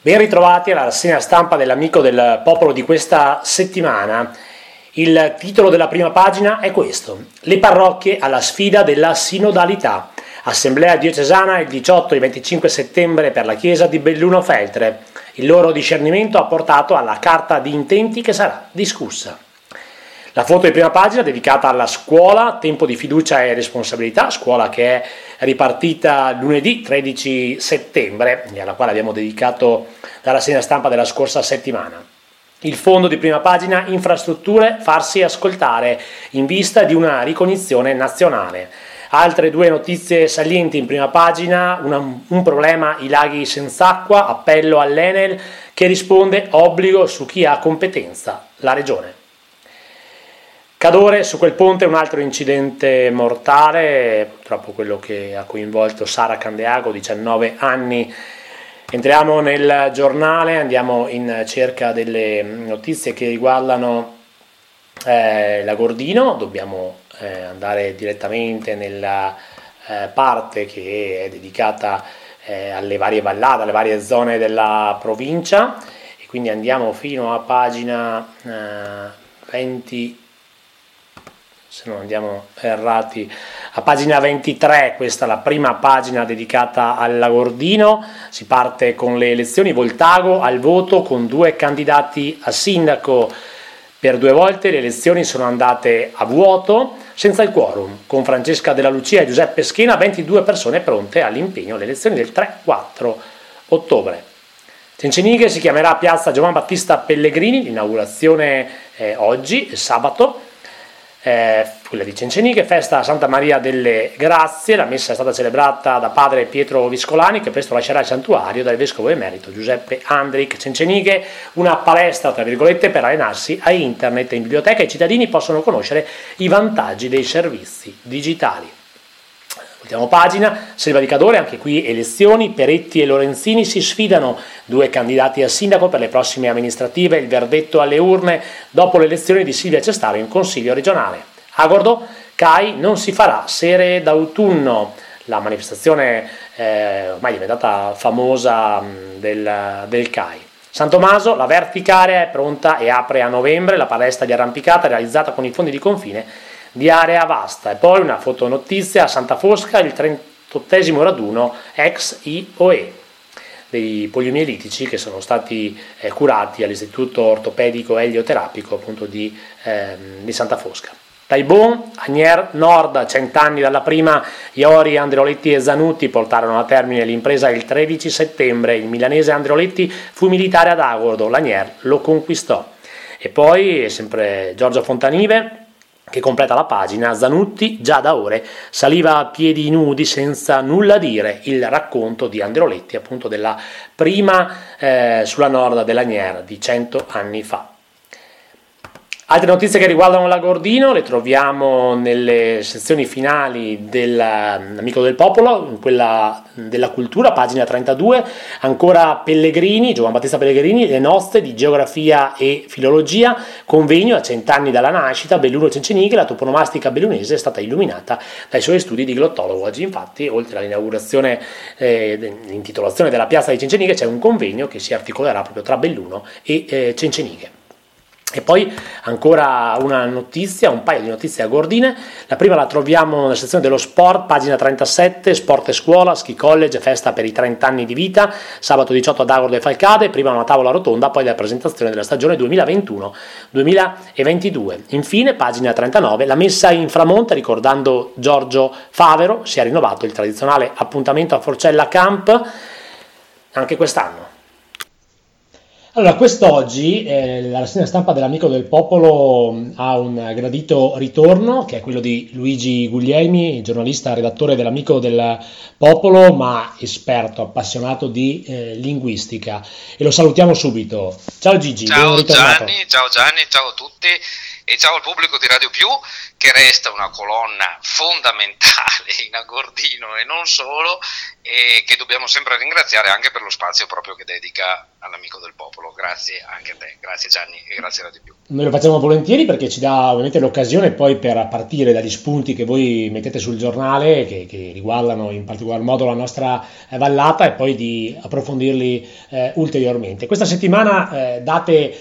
Ben ritrovati alla rassegna stampa dell'Amico del Popolo di questa settimana. Il titolo della prima pagina è questo: le parrocchie alla sfida della sinodalità. Assemblea diocesana il 18 e 25 settembre per la chiesa di Belluno Feltre. Il loro discernimento ha portato alla carta di intenti che sarà discussa. La foto di prima pagina dedicata alla scuola, tempo di fiducia e responsabilità, scuola che è ripartita lunedì 13 settembre e alla quale abbiamo dedicato la rassegna stampa della scorsa settimana. Il fondo di prima pagina: infrastrutture, farsi ascoltare in vista di una ricognizione nazionale. Altre due notizie salienti in prima pagina: un problema, i laghi senza acqua, appello all'Enel che risponde obbligo su chi ha competenza, la regione. Cadore, su quel ponte un altro incidente mortale, purtroppo quello che ha coinvolto Sara Candeago, 19 anni. Entriamo nel giornale, andiamo in cerca delle notizie che riguardano l'Agordino. Dobbiamo andare direttamente nella parte che è dedicata alle varie vallate, alle varie zone della provincia, e quindi andiamo fino a pagina 20, se non andiamo errati, a pagina 23. Questa è la prima pagina dedicata all'Agordino. Si parte con le elezioni. Voltago al voto con 2 candidati a sindaco. Per 2 volte le elezioni sono andate a vuoto, senza il quorum, con Francesca Della Lucia e Giuseppe Schena 22 persone pronte all'impegno alle elezioni del 3-4 ottobre. Cencenighe si chiamerà Piazza Giovan Battista Pellegrini, l'inaugurazione oggi, sabato. Quella di Cencenighe, festa a Santa Maria delle Grazie. La messa è stata celebrata da padre Pietro Viscolani, che presto lascerà il santuario, dal vescovo emerito Giuseppe Andric. Cencenighe, una palestra tra virgolette per allenarsi a internet e in biblioteca. I cittadini possono conoscere i vantaggi dei servizi digitali. Ultima pagina, Selva di Cadore, anche qui elezioni. Peretti e Lorenzini si sfidano, 2 candidati a sindaco per le prossime amministrative. Il verdetto alle urne dopo le elezioni di Silvia Cestaro in consiglio regionale. Agordo, CAI non si farà sere d'autunno. La manifestazione ormai diventata famosa del CAI. San Tommaso, la verticarea è pronta e apre a novembre. La palestra di arrampicata realizzata con i fondi di confine di Area Vasta. E poi una fotonotizia a Santa Fosca, il 38esimo raduno ex IOE dei poliomielitici che sono stati curati all'Istituto Ortopedico e Elioterapico appunto di Santa Fosca. Taibon, Agnier Nord, 100 anni dalla prima. Iori, Andreoletti e Zanutti portarono a termine l'impresa il 13 settembre. Il milanese Andreoletti fu militare ad Agordo, l'Agnier lo conquistò. E poi sempre Giorgio Fontanive che completa la pagina: Zanutti già da ore saliva a piedi nudi senza nulla dire. Il racconto di Andreoletti appunto della prima sulla Nord dell'Agnier di 100 anni fa. Altre notizie che riguardano l'Agordino le troviamo nelle sezioni finali dell'Amico del Popolo, in quella della cultura, pagina 32, ancora Pellegrini, Giovan Battista Pellegrini, le nozze di geografia e filologia, convegno a 100 anni dalla nascita, Belluno Cencenighe, la toponomastica bellunese è stata illuminata dai suoi studi di glottologo. Oggi infatti, oltre all'inaugurazione, l'intitolazione della piazza di Cencenighe, c'è un convegno che si articolerà proprio tra Belluno e Cencenighe. E poi ancora una notizia, un paio di notizie agordine. La prima la troviamo nella sezione dello sport, pagina 37, sport e scuola, ski college, festa per i 30 anni di vita, sabato 18 ad Agordo e Falcade, prima una tavola rotonda, poi la presentazione della stagione 2021-2022. Infine, pagina 39, la messa in Framonte ricordando Giorgio Favero, si è rinnovato il tradizionale appuntamento a Forcella Camp anche quest'anno. Allora, quest'oggi la rassegna stampa dell'Amico del Popolo ha un gradito ritorno, che è quello di Luigi Guglielmi, giornalista, redattore dell'Amico del Popolo, ma esperto, appassionato di linguistica. E lo salutiamo subito. Ciao Gigi, ciao Gianni, ciao a tutti. E ciao al pubblico di Radio Più, che resta una colonna fondamentale in Agordino e non solo, e che dobbiamo sempre ringraziare anche per lo spazio proprio che dedica all'amico del popolo. Grazie anche a te, grazie Gianni e grazie a Radio Più. Noi lo facciamo volentieri perché ci dà ovviamente l'occasione poi per partire dagli spunti che voi mettete sul giornale, che riguardano in particolar modo la nostra vallata, e poi di approfondirli ulteriormente. Questa settimana date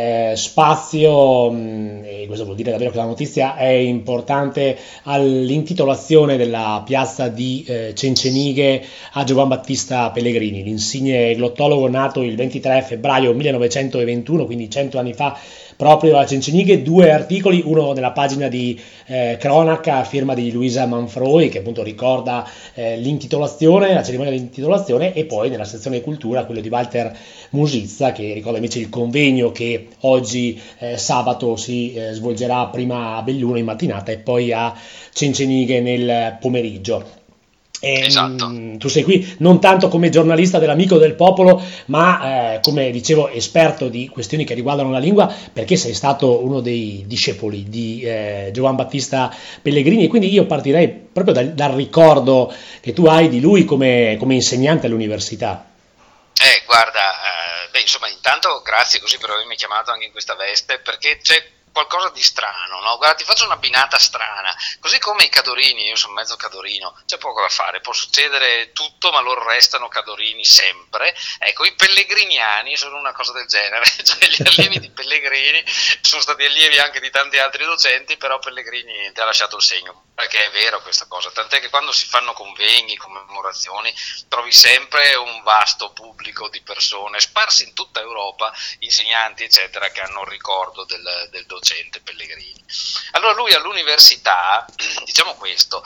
spazio, e questo vuol dire davvero che la notizia è importante, all'intitolazione della piazza di Cencenighe a Giovan Battista Pellegrini, l'insigne glottologo nato il 23 febbraio 1921, quindi 100 anni fa, proprio a Cencenighe. 2 articoli, uno nella pagina di cronaca a firma di Luisa Manfroi, che appunto ricorda l'intitolazione, la cerimonia di intitolazione, e poi nella sezione cultura quello di Walter Musizza, che ricorda invece il convegno che oggi sabato si svolgerà prima a Belluno in mattinata e poi a Cencenighe nel pomeriggio. Esatto. Tu sei qui non tanto come giornalista dell'Amico del Popolo, ma come dicevo esperto di questioni che riguardano la lingua, perché sei stato uno dei discepoli di Giovan Battista Pellegrini, e quindi io partirei proprio dal ricordo che tu hai di lui come insegnante all'università. Guarda, insomma, intanto grazie così per avermi chiamato anche in questa veste, perché c'è qualcosa di strano, no? Guarda, ti faccio una binata strana, così come i cadorini, io sono mezzo cadorino, c'è poco da fare, può succedere tutto, ma loro restano cadorini sempre. Ecco, i pellegriniani sono una cosa del genere, cioè gli allievi di Pellegrini sono stati allievi anche di tanti altri docenti, però Pellegrini ti ha lasciato il segno, perché è vero questa cosa, tant'è che quando si fanno convegni, commemorazioni, trovi sempre un vasto pubblico di persone sparse in tutta Europa, insegnanti eccetera, che hanno il ricordo del docente Pellegrini. Allora lui all'università, diciamo questo,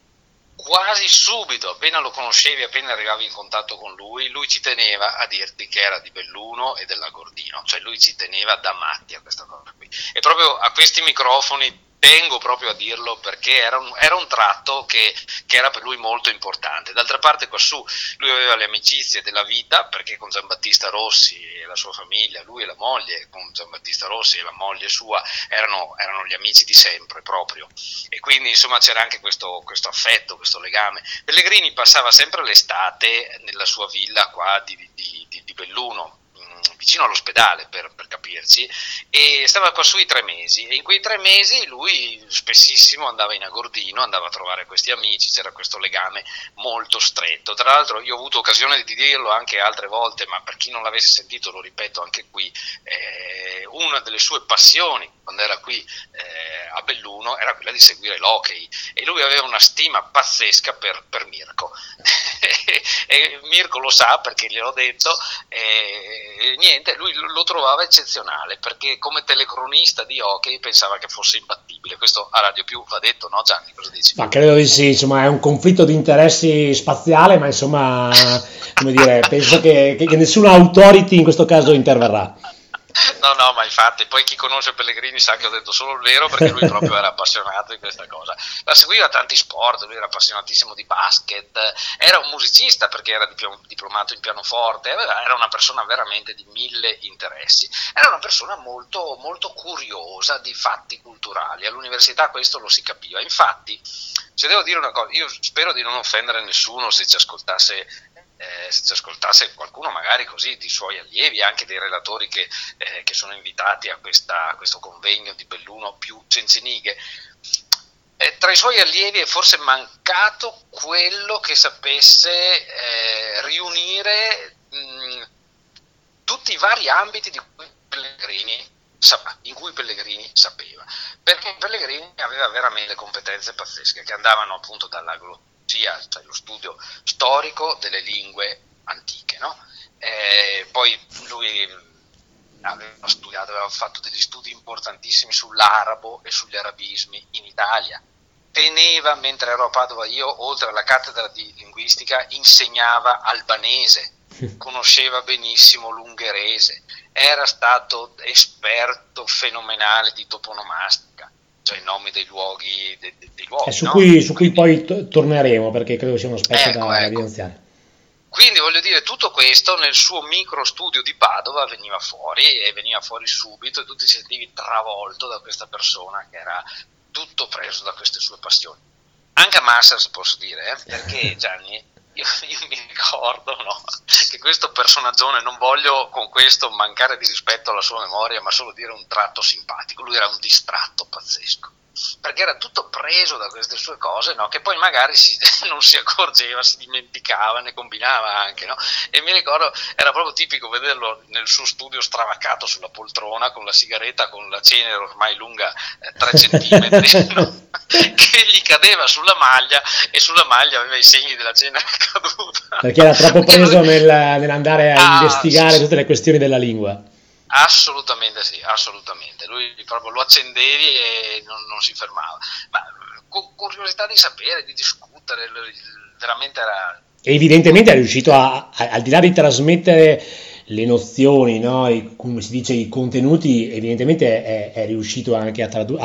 quasi subito, appena lo conoscevi, appena arrivavi in contatto con lui ci teneva a dirti che era di Belluno e dell'Agordino, cioè lui ci teneva da matti a questa cosa qui. E proprio a questi microfoni tengo proprio a dirlo, perché era un tratto che era per lui molto importante. D'altra parte quassù lui aveva le amicizie della vita, perché con Giambattista Rossi e la sua famiglia, lui e la moglie, con Giambattista Rossi e la moglie sua erano gli amici di sempre proprio, e quindi insomma c'era anche questo affetto, questo legame. Pellegrini passava sempre l'estate nella sua villa qua di Belluno, vicino all'ospedale per capirci, e stava qua sui 3 mesi, e in quei 3 mesi lui spessissimo andava in Agordino, andava a trovare questi amici, c'era questo legame molto stretto. Tra l'altro io ho avuto occasione di dirlo anche altre volte, ma per chi non l'avesse sentito lo ripeto anche qui, una delle sue passioni quando era qui a Belluno era quella di seguire l'hockey, e lui aveva una stima pazzesca per Mirko e Mirko lo sa perché gliel'ho detto, niente, lui lo trovava eccezionale, perché come telecronista di hockey pensava che fosse imbattibile. Questo a Radio Più va detto, no Gianni, cosa dici? Ma credo di sì, insomma è un conflitto di interessi spaziale, ma insomma, come dire, penso che nessuna authority in questo caso interverrà. No, ma infatti, poi chi conosce Pellegrini sa che ho detto solo il vero, perché lui proprio era appassionato di questa cosa. La seguiva tanti sport, lui era appassionatissimo di basket, era un musicista perché era diplomato in pianoforte, era una persona veramente di 1000 interessi. Era una persona molto, molto curiosa di fatti culturali. All'università questo lo si capiva. Infatti, se devo dire una cosa, io spero di non offendere nessuno se ci ascoltasse qualcuno magari così di suoi allievi, anche dei relatori che sono invitati a questo convegno di Belluno più Cencenighe. Tra i suoi allievi è forse mancato quello che sapesse riunire tutti i vari ambiti in cui Pellegrini sapeva, perché Pellegrini aveva veramente competenze pazzesche che andavano appunto dalla cioè lo studio storico delle lingue antiche, no? Poi lui aveva fatto degli studi importantissimi sull'arabo e sugli arabismi in Italia. Teneva, mentre ero a Padova io, oltre alla cattedra di linguistica, insegnava albanese, conosceva benissimo l'ungherese, era stato esperto fenomenale di toponomastica, cioè i nomi dei luoghi, su cui poi torneremo, perché credo sia un aspetto da evidenziare. Quindi voglio dire, tutto questo nel suo micro studio di Padova veniva fuori, e veniva fuori subito, e tu ti sentivi travolto da questa persona che era tutto preso da queste sue passioni. Anche a Masters posso dire, perché Gianni, io mi ricordo, no, che questo personaggione, non voglio con questo mancare di rispetto alla sua memoria, ma solo dire un tratto simpatico, lui era un distratto pazzesco, perché era tutto preso da queste sue cose, no? Che poi magari non si accorgeva, si dimenticava, ne combinava anche, no? E mi ricordo, era proprio tipico vederlo nel suo studio stravaccato sulla poltrona con la sigaretta, con la cenere ormai lunga 3 centimetri, no? Che gli cadeva sulla maglia, e sulla maglia aveva i segni della cenere caduta, perché era troppo preso nell'andare a investigare tutte le questioni della lingua. Assolutamente sì, assolutamente. Lui proprio lo accendevi e non si fermava. Ma con curiosità di sapere, di discutere, veramente era... Evidentemente è riuscito al di là di trasmettere le nozioni, no? Come si dice, i contenuti, evidentemente è riuscito anche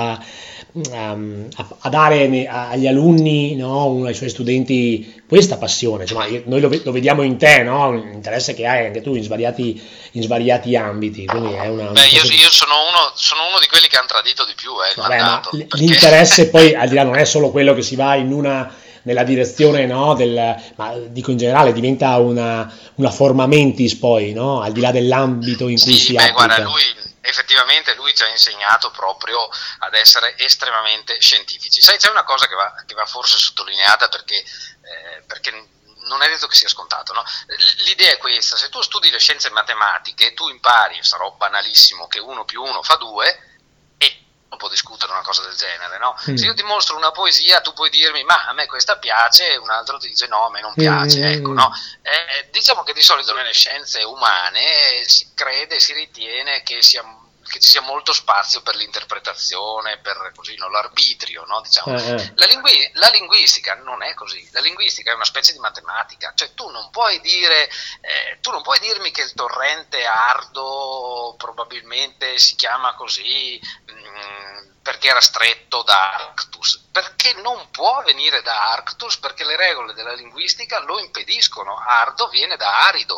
a dare agli alunni, no? Ai suoi studenti questa passione. Insomma, noi lo vediamo in te, no? Un interesse che hai anche tu in svariati ambiti. Quindi è io sono uno di quelli che hanno tradito di più, ma l'interesse poi al di là non è solo quello che si va nella direzione, no, ma dico in generale, diventa una forma mentis poi, no? Al di là dell'ambito in cui si applica. Guarda, effettivamente lui ci ha insegnato proprio ad essere estremamente scientifici. Sai, c'è una cosa che va forse sottolineata, perché non è detto che sia scontato, no? L'idea è questa: se tu studi le scienze matematiche, tu impari, sarò banalissimo, che 1 più 1 fa 2, non può discutere una cosa del genere, no? Se io ti mostro una poesia, tu puoi dirmi ma a me questa piace, un altro ti dice no, a me non piace, ecco, no? Diciamo che di solito nelle scienze umane si ritiene che ci sia molto spazio per l'interpretazione, per così, no, l'arbitrio, no? Diciamo. La linguistica non è così. La linguistica è una specie di matematica, cioè tu non puoi dirmi che il torrente Ardo probabilmente si chiama così perché era stretto da Arctus, perché non può venire da Arctus, perché le regole della linguistica lo impediscono. Ardo viene da arido.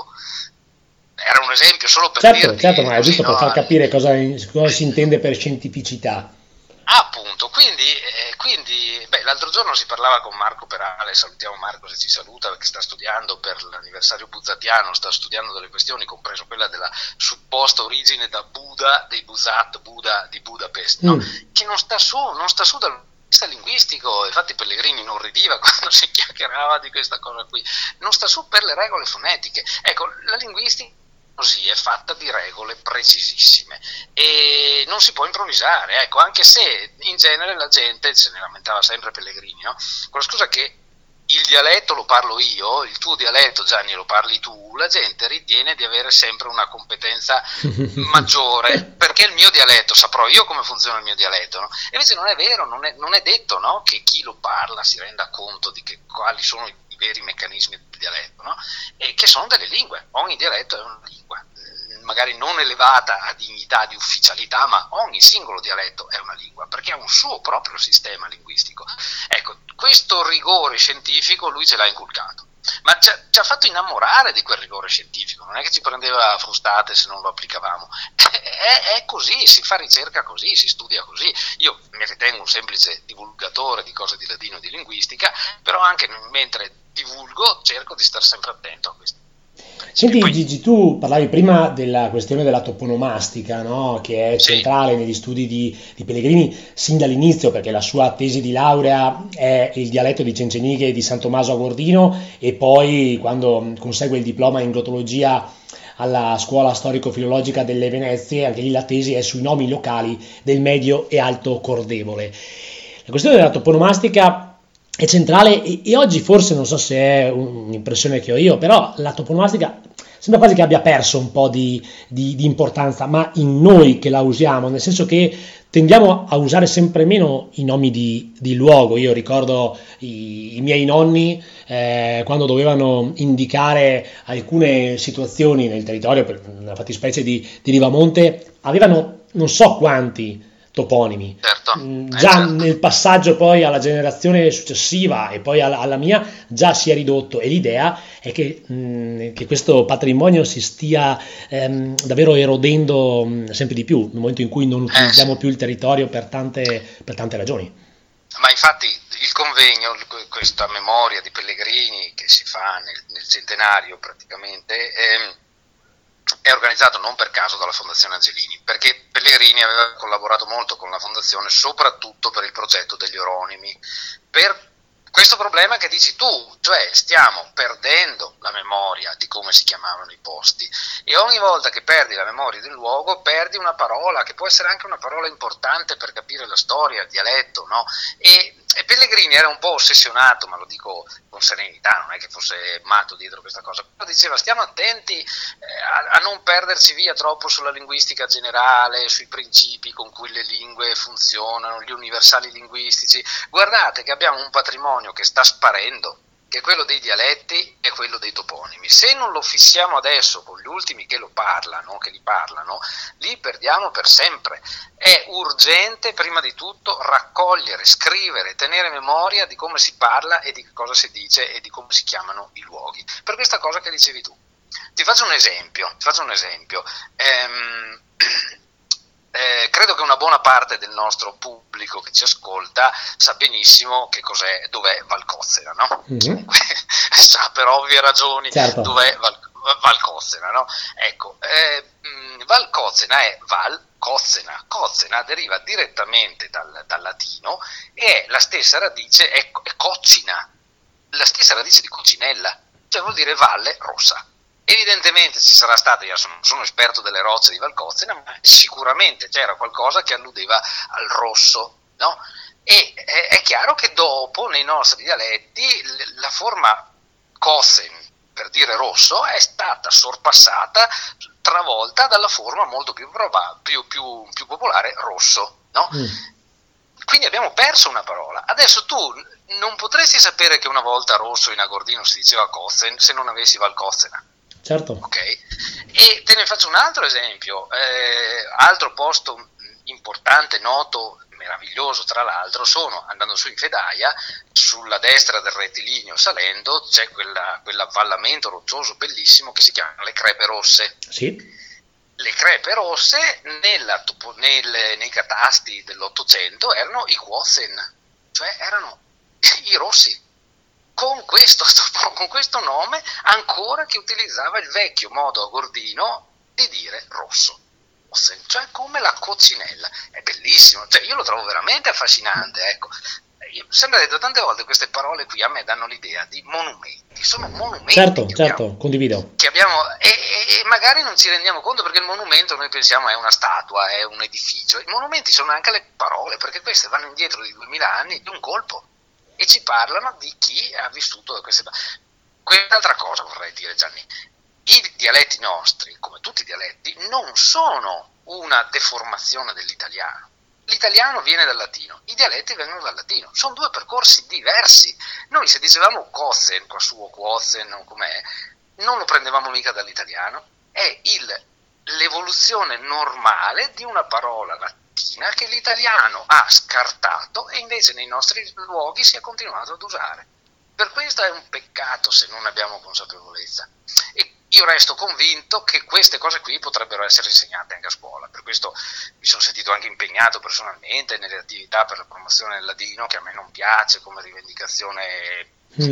Era un esempio solo per dirti. Certo, ma è giusto per far capire cosa si intende per scientificità. Appunto, quindi l'altro giorno si parlava con Marco Perale, salutiamo Marco se ci saluta, perché sta studiando per l'anniversario buzzatiano, sta studiando delle questioni, compreso quella della supposta origine da Buddha, dei Buzzat, Buddha di Budapest, no? Che non sta su dal punto di vista linguistico. Infatti Pellegrini non ridiva quando si chiacchierava di questa cosa qui, non sta su per le regole fonetiche. Ecco, la linguistica così è fatta di regole precisissime e non si può improvvisare, ecco, anche se in genere la gente se ne lamentava sempre Pellegrini, no? Con la scusa che il dialetto lo parlo io, il tuo dialetto, Gianni, lo parli tu, la gente ritiene di avere sempre una competenza maggiore, perché il mio dialetto, saprò io come funziona il mio dialetto, no? E invece non è vero, non è detto, no? Che chi lo parla si renda conto di quali sono i veri meccanismi del dialetto, no? E che sono delle lingue, ogni dialetto è una lingua, magari non elevata a dignità di ufficialità, ma ogni singolo dialetto è una lingua, perché ha un suo proprio sistema linguistico. Ecco, questo rigore scientifico lui ce l'ha inculcato, ma ci ha fatto innamorare di quel rigore scientifico, non è che ci prendeva a frustate se non lo applicavamo, è così, si fa ricerca così, si studia così. Io mi ritengo un semplice divulgatore di cose di ladino e di linguistica, però anche mentre divulgo cerco di stare sempre attento a questo. Senti Gigi, tu parlavi prima della questione della toponomastica, no? Che è centrale negli studi di Pellegrini sin dall'inizio, perché la sua tesi di laurea è il dialetto di Cencenighe e di San Tommaso Agordino, e poi quando consegue il diploma in glottologia alla scuola storico-filologica delle Venezie, anche lì la tesi è sui nomi locali del medio e alto cordevole. La questione della toponomastica è centrale e oggi forse, non so se è un'impressione che ho io, però la toponomastica sembra quasi che abbia perso un po' di importanza, ma in noi che la usiamo, nel senso che tendiamo a usare sempre meno i nomi di luogo. Io ricordo i miei nonni quando dovevano indicare alcune situazioni nel territorio, per una fattispecie di Rivamonte, avevano non so quanti toponimi. Certo. già nel passaggio poi alla generazione successiva e poi alla mia già si è ridotto, e l'idea è che questo patrimonio si stia davvero erodendo sempre di più nel momento in cui non utilizziamo più il territorio per tante ragioni. Ma infatti il convegno, questa memoria di Pellegrini che si fa nel centenario praticamente, è organizzato non per caso dalla Fondazione Angelini, perché Pellegrini aveva collaborato molto con la Fondazione soprattutto per il progetto degli oronimi, per questo problema che dici tu, cioè stiamo perdendo la memoria di come si chiamavano i posti, e ogni volta che perdi la memoria del luogo perdi una parola che può essere anche una parola importante per capire la storia, il dialetto, no? E Pellegrini era un po' ossessionato, ma lo dico con serenità, non è che fosse matto dietro questa cosa, però diceva stiamo attenti a non perderci via troppo sulla linguistica generale, sui principi con cui le lingue funzionano, gli universali linguistici. Guardate che abbiamo un patrimonio che sta sparendo, che è quello dei dialetti e quello dei toponimi. Se non lo fissiamo adesso con gli ultimi che li parlano, li perdiamo per sempre. È urgente prima di tutto raccogliere, scrivere, tenere memoria di come si parla e di cosa si dice e di come si chiamano i luoghi. Per questa cosa che dicevi tu. Ti faccio un esempio. Credo che una buona parte del nostro pubblico che ci ascolta sa benissimo che cos'è, dov'è Valcozzera, no? Mm-hmm. Sa per ovvie ragioni, certo, dov'è Valcozzera, no? Ecco, Valcozzera è Valcozzena. Cozzena deriva direttamente dal latino e è la stessa radice, è coccina, la stessa radice di coccinella, cioè vuol dire valle rossa. Evidentemente ci sarà stato, io sono esperto delle rocce di Valcozzena, ma sicuramente c'era qualcosa che alludeva al rosso, no? E è chiaro che dopo nei nostri dialetti la forma Cossen, per dire rosso, è stata sorpassata, travolta dalla forma molto più popolare rosso, no? Quindi abbiamo perso una parola. Adesso tu non potresti sapere che una volta rosso in agordino si diceva Cossen se non avessi Valcozzena. Certo. Ok, e te ne faccio un altro esempio, altro posto importante, noto, meraviglioso tra l'altro, andando su in Fedaia, sulla destra del rettilineo salendo, c'è quell'avvallamento roccioso bellissimo che si chiama le Crepe Rosse. Sì. Le Crepe Rosse nei catasti dell'Ottocento erano i Quozen, cioè erano i rossi. Con questo nome ancora che utilizzava il vecchio modo agordino di dire rosso, cioè come la coccinella. È bellissimo, cioè io lo trovo veramente affascinante, ecco. Io ho sempre detto tante volte, queste parole qui a me danno l'idea di monumenti, sono monumenti. Certo, condivido. Che abbiamo, e magari non ci rendiamo conto, perché il monumento noi pensiamo è una statua, è un edificio. I monumenti sono anche le parole, perché queste vanno indietro di 2000 anni di un colpo. E ci parlano di chi ha vissuto da queste parti. Quest'altra cosa vorrei dire, Gianni, i dialetti nostri, come tutti i dialetti, non sono una deformazione dell'italiano. L'italiano viene dal latino, i dialetti vengono dal latino, sono due percorsi diversi. Noi se dicevamo Cossen, qua suo Quozen, com'è, non lo prendevamo mica dall'italiano, è l'evoluzione normale di una parola latina che l'italiano ha scartato e invece nei nostri luoghi si è continuato ad usare. Per questo è un peccato se non abbiamo consapevolezza, e io resto convinto che queste cose qui potrebbero essere insegnate anche a scuola. Per questo mi sono sentito anche impegnato personalmente nelle attività per la promozione del ladino, che a me non piace come rivendicazione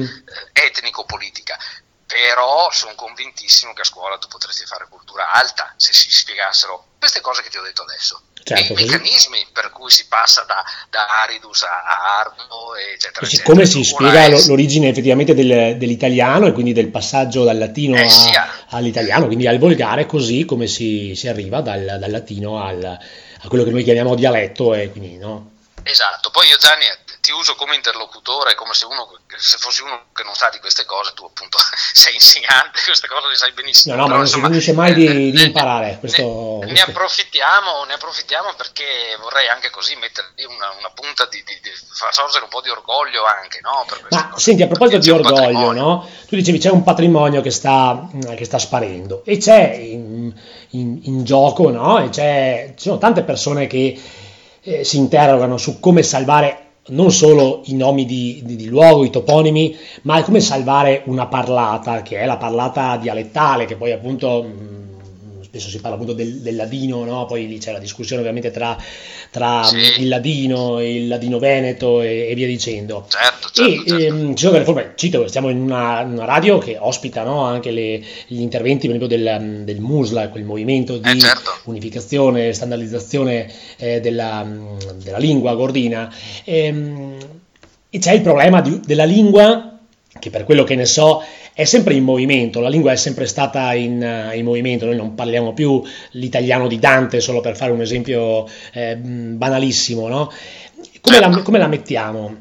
etnico-politica. Però sono convintissimo che a scuola tu potresti fare cultura alta se si spiegassero queste cose che ti ho detto adesso. Certo, i meccanismi per cui si passa da aridus a ardo, eccetera, eccetera. Come si spiega l'origine effettivamente dell'italiano, e quindi del passaggio dal latino all'italiano, quindi al volgare, così come si arriva dal latino a quello che noi chiamiamo dialetto, e quindi no. Esatto, poi io, Gianni, ti uso come interlocutore, come se fossi uno che non sa di queste cose. Tu appunto sei insegnante, queste cose le sai benissimo. No, ma non si finisce mai di imparare. Ne approfittiamo perché vorrei anche così mettere una punta di far sorgere un po' di orgoglio anche, no? Per queste cose. Senti, a proposito di orgoglio, no? Tu dicevi c'è un patrimonio che sta sparendo, e c'è in gioco, no? E ci sono tante persone che si interrogano su come salvare non solo i nomi di luogo, i toponimi, ma come salvare una parlata, che è la parlata dialettale, che poi appunto spesso si parla appunto del ladino, no? Poi lì c'è la discussione ovviamente tra Sì, il ladino veneto e via dicendo. certo, E certo, certo. ci sono delle forme, cito, stiamo in una radio che ospita, no, anche gli interventi per esempio del MUSLA, quel movimento di Certo. unificazione, standardizzazione della lingua gordina. E c'è il problema della lingua, che per quello che ne so è sempre in movimento, la lingua è sempre stata in movimento, noi non parliamo più l'italiano di Dante, solo per fare un esempio banalissimo, no? Certo. Come la mettiamo?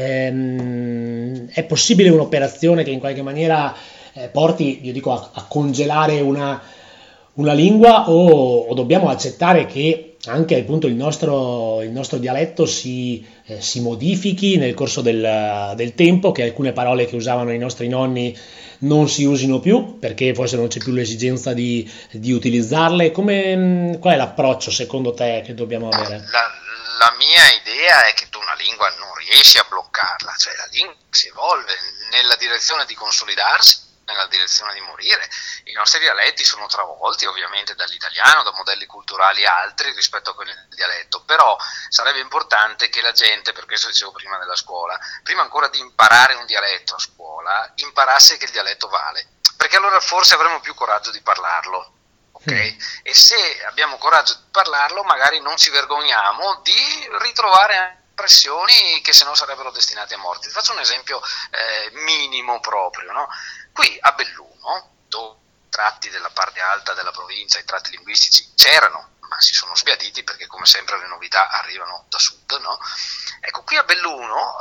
È possibile un'operazione che in qualche maniera porti, io dico, a congelare una lingua o dobbiamo accettare che anche appunto il nostro dialetto si modifichi nel corso del tempo, che alcune parole che usavano i nostri nonni non si usino più perché forse non c'è più l'esigenza di utilizzarle? Qual è l'approccio secondo te che dobbiamo avere? La mia idea è che tu una lingua non riesci a bloccarla, cioè la lingua si evolve nella direzione di consolidarsi, nella direzione di morire. I nostri dialetti sono travolti ovviamente dall'italiano, da modelli culturali altri rispetto a quelli del dialetto, però sarebbe importante che la gente, per questo dicevo prima della scuola, prima ancora di imparare un dialetto a scuola, imparasse che il dialetto vale, perché allora forse avremo più coraggio di parlarlo. Okay? E se abbiamo coraggio di parlarlo, magari non ci vergogniamo di ritrovare espressioni che se no sarebbero destinate a morte. Ti faccio un esempio minimo proprio, no? Qui a Belluno, dove i tratti della parte alta della provincia, i tratti linguistici c'erano, ma si sono sbiaditi perché come sempre le novità arrivano da sud, no? Ecco, qui a Belluno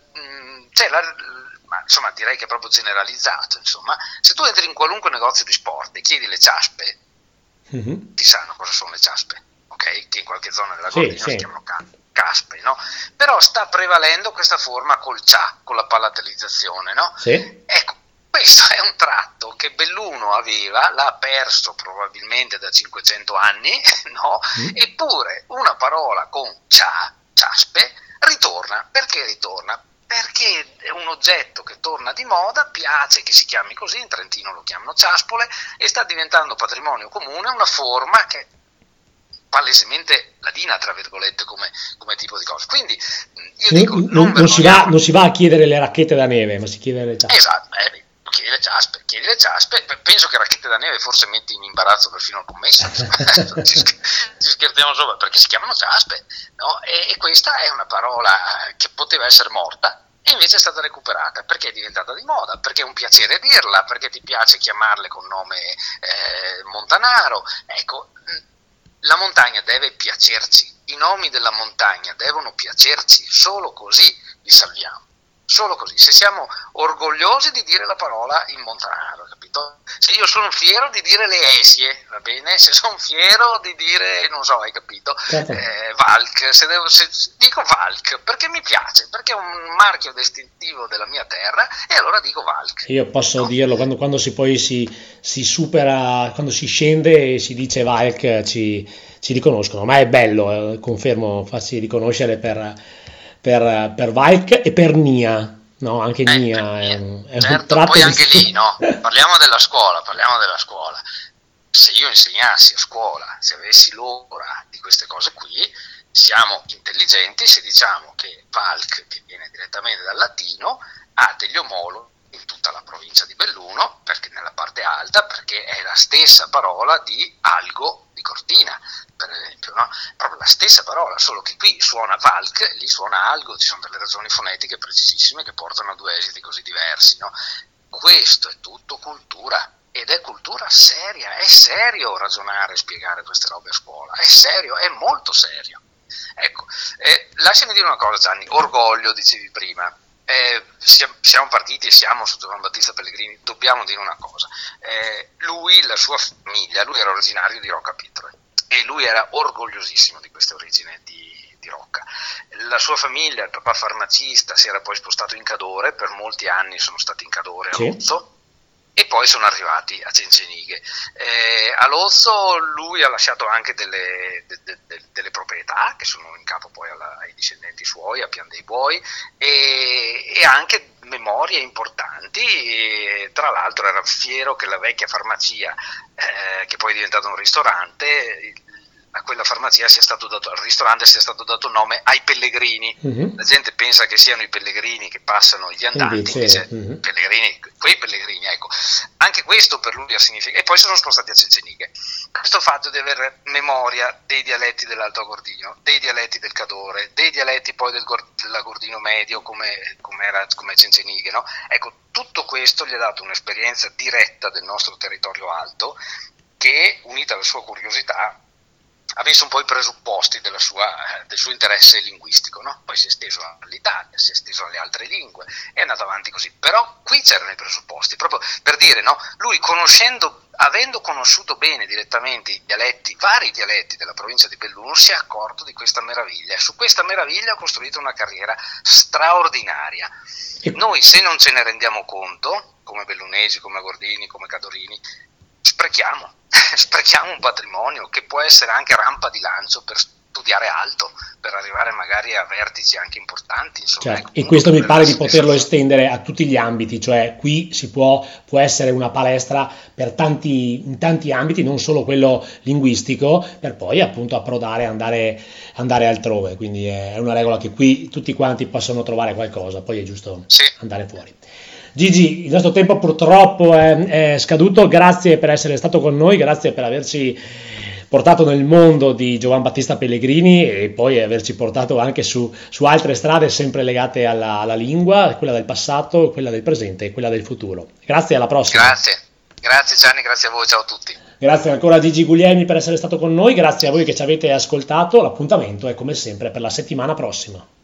c'è ma insomma direi che è proprio generalizzato, insomma, se tu entri in qualunque negozio di sport e chiedi le ciaspe, Mhm. ti sanno cosa sono le ciaspe, ok? Che in qualche zona della Sì, Gordina si sì, chiamano caspe, no? Però sta prevalendo questa forma col cia, con la palatalizzazione, no? sì. Ecco, questo è un tratto che Belluno aveva, l'ha perso probabilmente da 500 anni, no? Mm. Eppure una parola con ciaspe, ritorna. Perché ritorna? Perché è un oggetto che torna di moda, piace che si chiami così, in Trentino lo chiamano ciaspole, e sta diventando patrimonio comune, una forma che è palesemente ladina, tra virgolette, come tipo di cosa. Quindi io dico, non vergogniamo. Non si va a chiedere le racchette da neve, ma si chiede le giaste. Esatto, chiedi le ciaspe, penso che racchette da neve forse metti in imbarazzo perfino il commesso, ci scherziamo sopra, perché si chiamano ciaspe, no? E questa è una parola che poteva essere morta e invece è stata recuperata, perché è diventata di moda, perché è un piacere dirla, perché ti piace chiamarle con nome montanaro, ecco, la montagna deve piacerci, i nomi della montagna devono piacerci, solo così li salviamo. Solo così, se siamo orgogliosi di dire la parola in montanaro, capito? Se io sono fiero di dire le esie, va bene? Se sono fiero di dire, non so, hai capito? Certo. Valk, se dico Valk, perché mi piace, perché è un marchio distintivo della mia terra e allora dico Valk. Io posso No? dirlo quando si supera, quando si scende e si dice Valk, ci riconoscono, ma è bello, confermo, farsi riconoscere per Valk e per Nia, no? Anche Nia è un Certo, tratto poi di... anche lì, no? Parliamo della scuola. Se io insegnassi a scuola, se avessi l'ora di queste cose qui, siamo intelligenti se diciamo che Valk, che viene direttamente dal latino, ha degli omologhi in tutta la provincia di Belluno, perché nella parte alta, perché è la stessa parola di algo di Cortina, per esempio, no? Proprio la stessa parola, solo che qui suona Valk, lì suona algo, ci sono delle ragioni fonetiche precisissime che portano a due esiti così diversi, no? Questo è tutto cultura. Ed è cultura seria, è serio ragionare e spiegare queste robe a scuola, è serio, è molto serio. Ecco, lasciami dire una cosa Gianni, orgoglio dicevi prima, siamo partiti e siamo sotto Gian Battista Pellegrini, dobbiamo dire una cosa, lui, la sua famiglia, lui era originario di Rocca Pietre e lui era orgogliosissimo di queste origini di Rocca. La sua famiglia, il papà farmacista, si era poi spostato in Cadore, per molti anni sono stati in Cadore a Sì. Luzzo, e poi sono arrivati a Cencenighe. A Lozzo lui ha lasciato anche delle proprietà che sono in capo poi ai discendenti suoi, a Pian dei Buoi, e anche memorie importanti. E tra l'altro era fiero che la vecchia farmacia, che poi è diventata un ristorante, a quella farmacia al ristorante sia stato dato nome ai pellegrini. La gente pensa che siano i pellegrini che passano, gli andanti, invece quei pellegrini, ecco. Anche questo per lui ha significato. E poi sono spostati a Cencenighe. Questo fatto di avere memoria dei dialetti dell'Alto Agordino, dei dialetti del Cadore, dei dialetti poi dell'Agordino medio, come Cencenighe, no? Ecco, tutto questo gli ha dato un'esperienza diretta del nostro territorio alto, che, unita alla sua curiosità, avesse un po' i presupposti del suo interesse linguistico, no? Poi si è esteso all'Italia, si è esteso alle altre lingue, è andato avanti così. Però qui c'erano i presupposti, proprio per dire, no? Lui, avendo conosciuto bene direttamente vari dialetti della provincia di Belluno, si è accorto di questa meraviglia, e su questa meraviglia ha costruito una carriera straordinaria. Noi, se non ce ne rendiamo conto, come bellunesi, come agordini, come cadorini, sprechiamo un patrimonio che può essere anche rampa di lancio per studiare alto, per arrivare magari a vertici anche importanti, insomma. Certo. E questo mi pare di poterlo estendere a tutti gli ambiti, cioè qui può essere una palestra in tanti ambiti, non solo quello linguistico, per poi appunto approdare e andare altrove, quindi è una regola che qui tutti quanti possono trovare qualcosa, poi è giusto andare fuori. Gigi, il nostro tempo purtroppo è scaduto, grazie per essere stato con noi, grazie per averci portato nel mondo di Giovan Battista Pellegrini e poi averci portato anche su altre strade sempre legate alla lingua, quella del passato, quella del presente e quella del futuro. Grazie, alla prossima. Grazie Gianni, grazie a voi, ciao a tutti. Grazie ancora a Gigi Guglielmi per essere stato con noi, grazie a voi che ci avete ascoltato, l'appuntamento è come sempre per la settimana prossima.